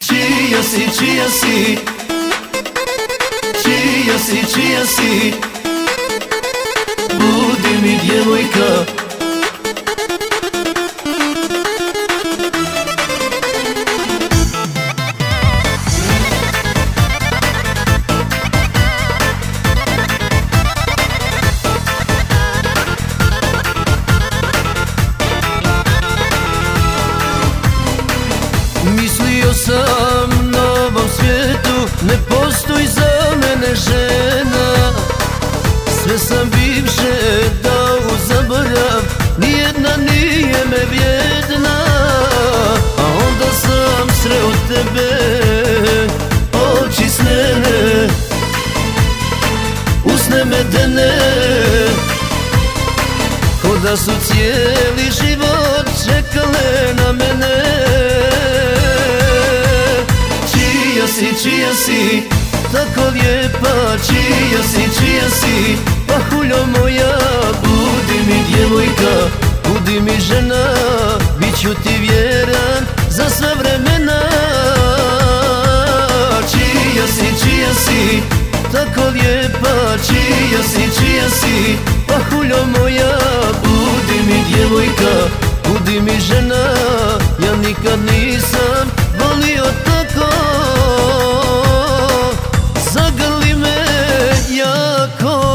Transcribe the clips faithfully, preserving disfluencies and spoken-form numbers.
Čija si, čija si, čija si, čija si, budi mi djevojka. Mislio sam na ovom svijetu ne postoji za mene žena. Sve sam bivše dao u zaborav, nijedna nije me vrijedna. A onda sam sreo tebe, oči snene, usne medene, ko da su cijeli život čekale na mene. Čija si, čija si, tako lijepa, čija si, čija si, pahuljo moja, budi mi djevojka, budi mi žena, bit ću ti vjeran za sve vremena. Čija si, čija si, tako lijepa, čija si, čija si, pahuljo moja, budi mi djevojka, budi mi žena, ja nikad nisam volio tako. Zagrli me jako.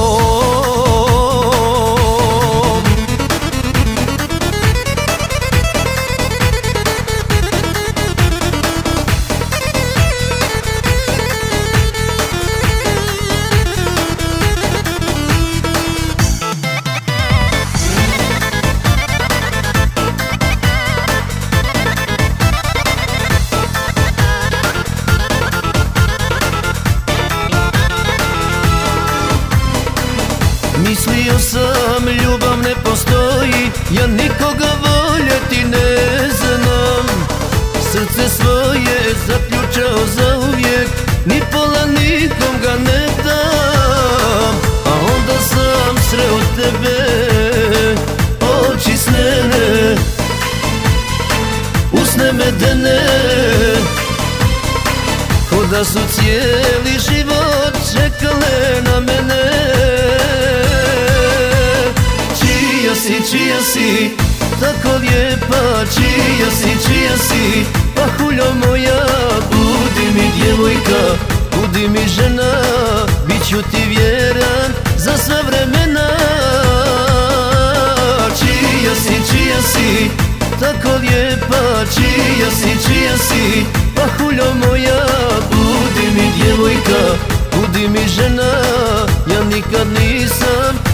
Mislio sam ljubav ne postoji, ja nikoga voljeti ne znam. Srce svoje zaključao zauvijek, ni pola nikom ga ne dam. A onda sam sreo tebe, oči snene, usne medene, ko da su cijeli život čekale na mene. Čija si, čija si, tako lijepa, čija si, čija si, pahuljo moja, budi mi djevojka, budi mi žena, bit ću ti vjeran za sve vremena. Čija si, čija si, tako lijepa, čija si, čija si, pahuljo moja, budi mi djevojka, budi mi žena, ja nikad nisam